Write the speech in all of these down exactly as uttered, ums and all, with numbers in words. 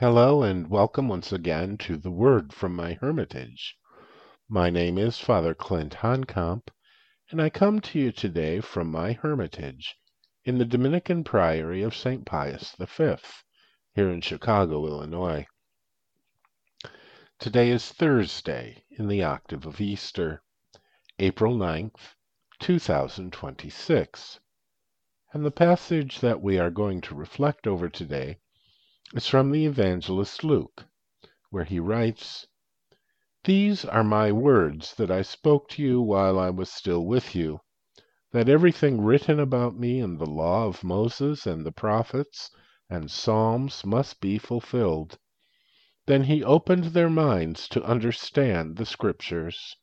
Hello and welcome once again to the Word from my Hermitage. My name is Father Clint Honkamp, and I come to you today from my Hermitage in the Dominican Priory of Saint Pius the Fifth, here in Chicago, Illinois. Today is Thursday in the octave of Easter, April ninth, two thousand twenty-six, and the passage that we are going to reflect over today is from the evangelist Luke, where he writes, "These are my words that I spoke to you while I was still with you, that everything written about me in the law of Moses and the prophets and Psalms must be fulfilled." Then he opened their minds to understand the Scriptures.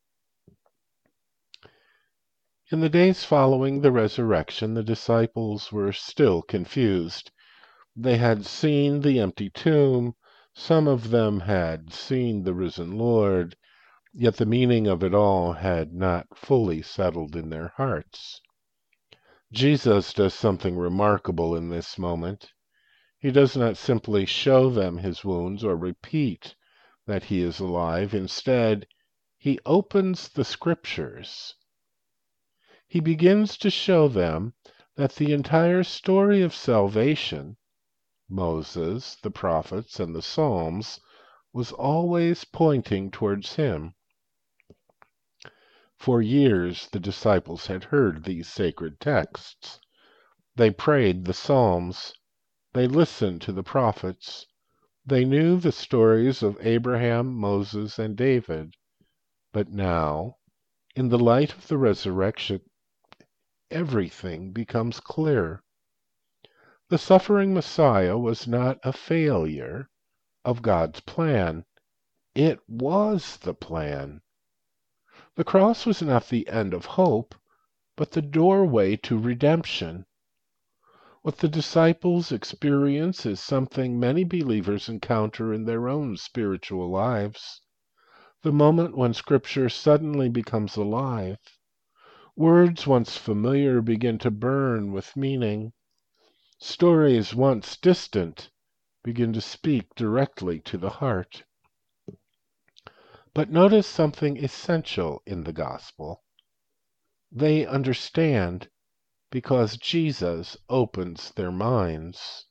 In the days following the resurrection, the disciples were still confused. They had seen the empty tomb. Some of them had seen the risen Lord, yet the meaning of it all had not fully settled in their hearts. Jesus does something remarkable in this moment. He does not simply show them his wounds or repeat that he is alive. Instead, he opens the Scriptures. He begins to show them that the entire story of salvation, Moses, the prophets, and the Psalms, was always pointing towards him. For years the disciples had heard these sacred texts. They prayed the Psalms. They listened to the prophets. They knew the stories of Abraham, Moses, and David. But now, in the light of the resurrection, everything becomes clear. The suffering Messiah was not a failure of God's plan. It was the plan. The cross was not the end of hope, but the doorway to redemption. What the disciples experience is something many believers encounter in their own spiritual lives. The moment when Scripture suddenly becomes alive. Words once familiar begin to burn with meaning. Stories once distant begin to speak directly to the heart. But notice something essential in the gospel. They understand because Jesus opens their minds.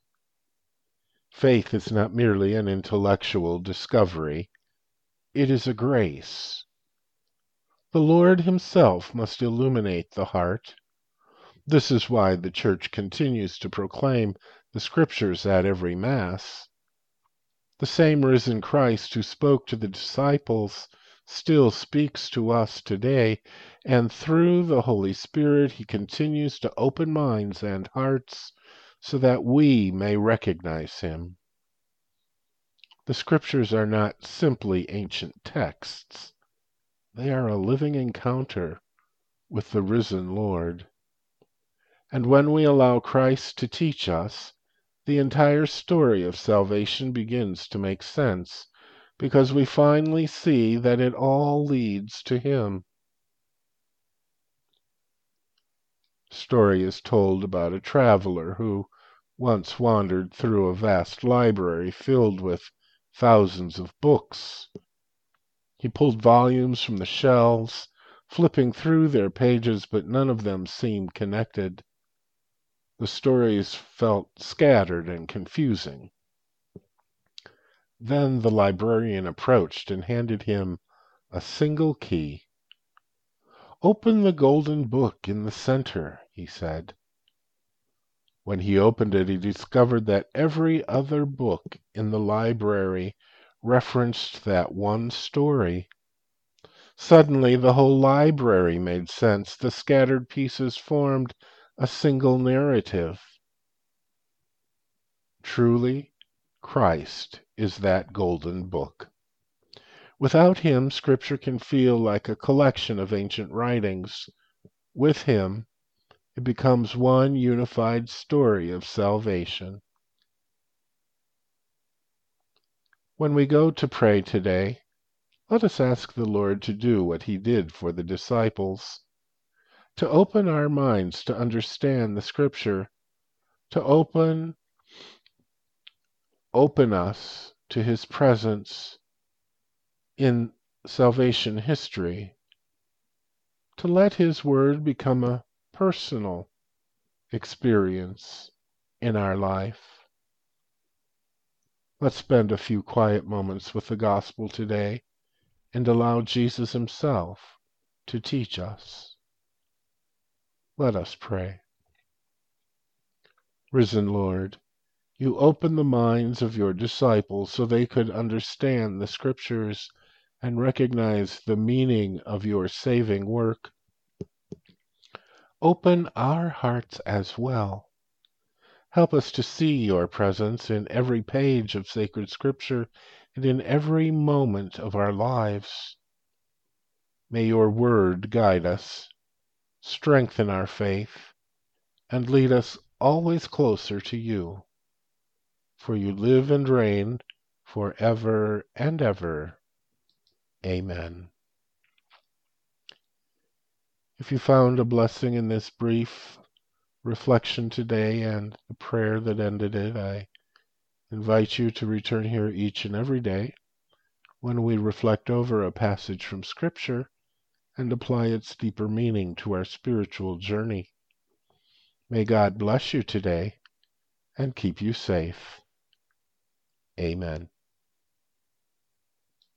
Faith is not merely an intellectual discovery. It is a grace. The Lord himself must illuminate the heart. This is why the Church continues to proclaim the Scriptures at every Mass. The same risen Christ who spoke to the disciples still speaks to us today, and through the Holy Spirit he continues to open minds and hearts so that we may recognize him. The Scriptures are not simply ancient texts. They are a living encounter with the risen Lord. And when we allow Christ to teach us, the entire story of salvation begins to make sense, because we finally see that it all leads to him. A story is told about a traveler who once wandered through a vast library filled with thousands of books. He pulled volumes from the shelves, flipping through their pages, but none of them seemed connected. The stories felt scattered and confusing. Then the librarian approached and handed him a single key. "Open the golden book in the center," he said. When he opened it, he discovered that every other book in the library referenced that one story. Suddenly, the whole library made sense. The scattered pieces formed a single narrative. Truly, Christ is that golden book. Without him, Scripture can feel like a collection of ancient writings. With him, it becomes one unified story of salvation. When we go to pray today, let us ask the Lord to do what he did for the disciples, to open our minds to understand the Scripture, to open open us to his presence in salvation history, to let his word become a personal experience in our life. Let's spend a few quiet moments with the gospel today and allow Jesus himself to teach us. Let us pray. Risen Lord, you opened the minds of your disciples so they could understand the Scriptures and recognize the meaning of your saving work. Open our hearts as well. Help us to see your presence in every page of sacred Scripture and in every moment of our lives. May your word guide us, strengthen our faith, and lead us always closer to you. For you live and reign forever and ever. Amen. If you found a blessing in this brief reflection today and the prayer that ended it, I invite you to return here each and every day when we reflect over a passage from Scripture and apply its deeper meaning to our spiritual journey. May God bless you today and keep you safe. Amen.